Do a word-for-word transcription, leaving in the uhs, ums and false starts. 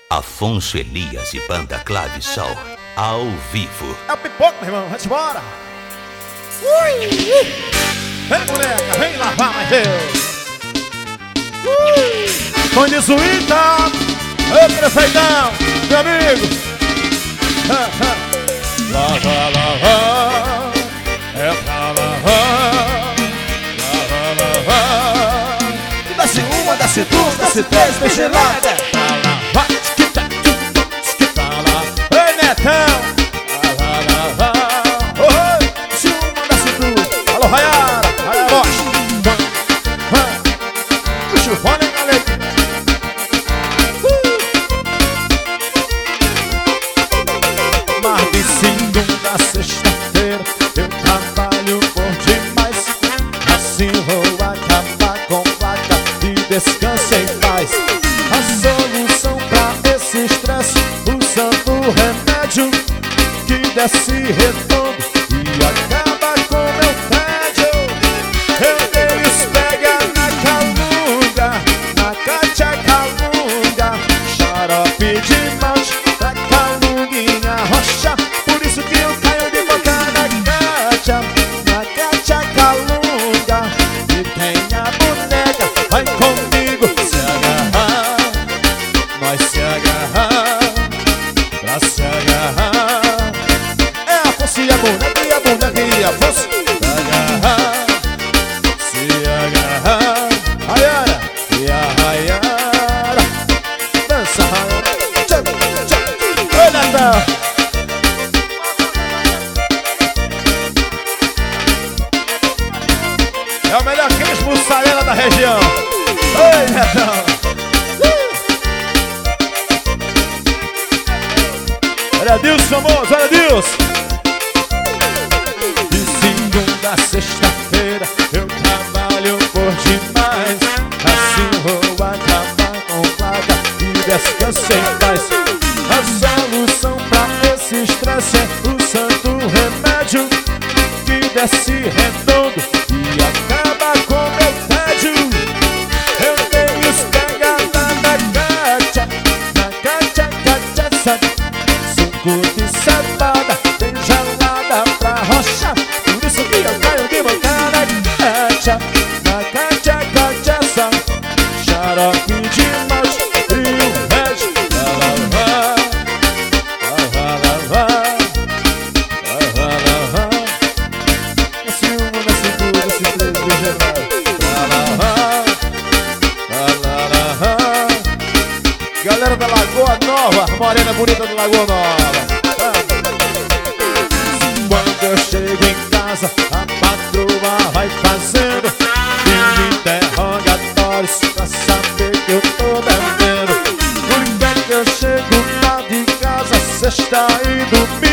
Afonso Elias e Banda Clavissol, ao vivo. É o pipoco, meu irmão, vamos embora. Ui, ui. Vem, boneca, vem lavar mais eu. Ui. Põe de suíta. Ô, prefeitão, meu amigo. Lava, lava. É pra lavar. Lava, lava. Desce uma, desce duas, desce três, vem gelada. Alô, Rayara, Rayara Rocha. Puxa o fone, galera. Mas de segunda a sexta-feira eu trabalho por demais. Assim vou acabar com placa e descanso em paz. A solução pra esse estresse, usando o remédio que desce redondo e acaba com meu tédio. Eu dei os pega na calunga, na catia calunga, xarope de malte pra calunguinha rocha. Por isso que eu caio de boca na catia, na catia calunga. E tem a boneca, vai comigo se agarrar, nós se agarrar, pra se agarrar. É a força e a boneca e a boneca e a força. Rayara e a Rayara dança, Rayara. Tchau, tchau. Oi, Natal. É o melhor queijo mussarela da região. Oi, Natal. Olha Deus famoso, olha Deus. De segunda a sexta-feira eu trabalho por demais. Assim vou acabar com placa e descanso em paz. A solução pra esse estresse é o santo remédio que desce redondo e acaba com meu tédio. Eu tenho os pega na catia, na catia, cachaça, suco de cevada, bem gelada pra rocha. Por isso que eu caio de boca na catia, na catia, cachaça, xarope de malte e o resto. Lava, lava, lava, lava, lava. Desce uma, desce duas, desce três, bem gelada. Lava, lava, lava. Galera da Lagoa Nova, morena bonita da Lagoa Nova. Quando eu chego em casa, a patroa vai fazendo mil interrogatórios pra saber que eu tô bebendo. Por que que eu chego lá de casa sexta e domingo?